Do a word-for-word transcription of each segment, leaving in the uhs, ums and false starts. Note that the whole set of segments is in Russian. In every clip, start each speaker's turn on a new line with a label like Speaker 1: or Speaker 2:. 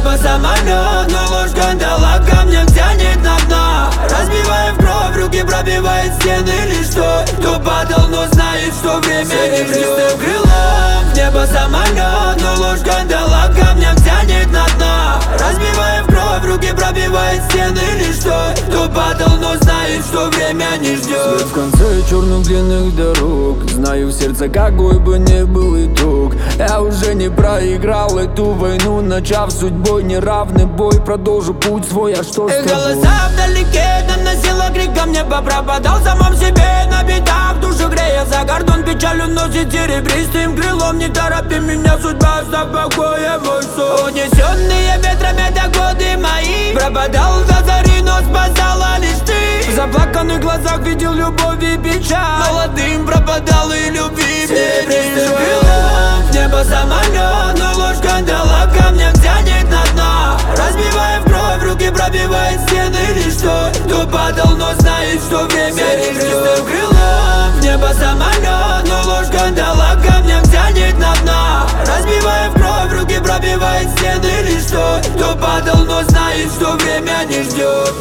Speaker 1: небо самолет, но ложь кандала камнем тянет на дно. Разбивая в кровь, руки пробивает стены лишь той, кто падал, но знает, что время не ждет. Крылом небо самолет, но ложь кандала камнем тянет на дно. Разбивая в кровь, руки пробивает стены лишь той, кто падал, но знает, что время не ждет.
Speaker 2: Свет в конце черных длинных дорог, знаю в сердце, какой бы ни был итог. Я уже не проиграл эту войну, начав судьбой неравный бой. Продолжу путь свой, а что с тобой?
Speaker 1: Голоса вдалеке доносила криком, небо пропадал самом себе на битах. Душу грея за кордон, печаль уносит серебристым крылом. Не торопи меня, судьба, оставь в покое мой сон. Унесенные ветрами до годы мои, пропадал до зари, но спасала лишь ты. В заплаканных глазах видел любовь и печаль, молодым пропадал и любви серебристым крылом. Небо самолет, но ложь кандала камнем тянет на дно. Разбивая в кровь, руки пробивает стены лишь той, кто падал, но знает, что время не ждет. Крылом небо самолет, но ложь кандала камнем тянет на дно. Разбивая в кровь, руки пробивает стены лишь той, кто падал, но знает, что время не ждет.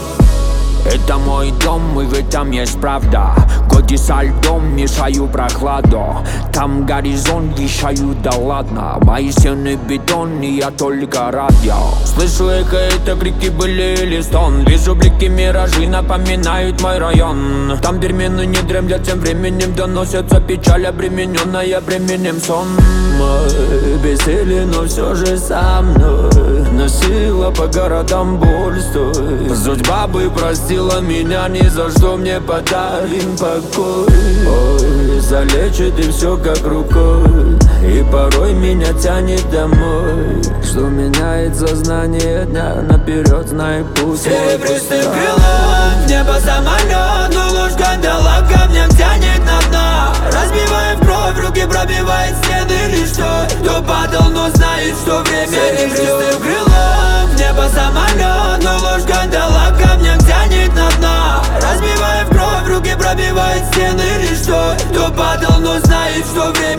Speaker 2: Это мой дом, и в этом есть правда. Годи со льдом мешаю прохладу. Там горизонт вещаю, да ладно. Мои стены бетон, и я только радио. Слышу эхо, это крики были или стон. Вижу блики, миражи напоминают мой район. Там перемены не дремлят, тем временем доносятся печаль, обремененная бременем сон. Мы бессилен, но все же со мной. Носила по городам боль, стой. Судьба бы простила меня, ни за что мне подарим покой. Ой, залечит и все как рукой, и порой меня тянет домой. Что меняет сознание дня наперед, знай путь.
Speaker 1: Серебристым крылом небо самолет, но ложь кандала камнем тянет на дно. Разбивая в кровь, руки пробивает стены лишь той, кто падал, но знает, что время не ждет. Серебристым крылом небо самолет, но ложь кандала камнем тянет на дно. Разбивая в кровь, руки пробивает стены лишь той, кто падал, но знает, что время